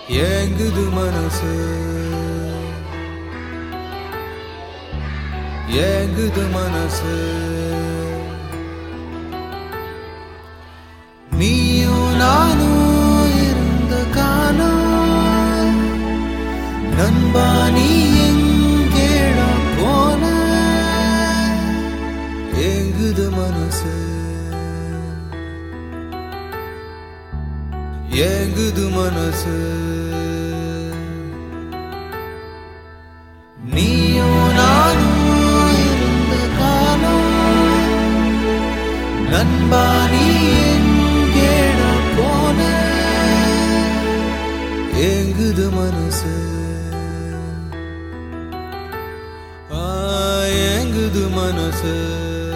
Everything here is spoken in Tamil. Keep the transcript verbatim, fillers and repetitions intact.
ஏங்குது மனசு ஏங்குது மனசு நீயும் நானும் இருந்த காலம் நண்பா நீ எங்கேடா போன ஏங்குது மனசு ஏங்குது மனசு நீயும் நானும் இருந்த காலம் நண்பா நீ எங்கேடா போன ஏங்குது மனசு ஆ ஏங்குது மனசு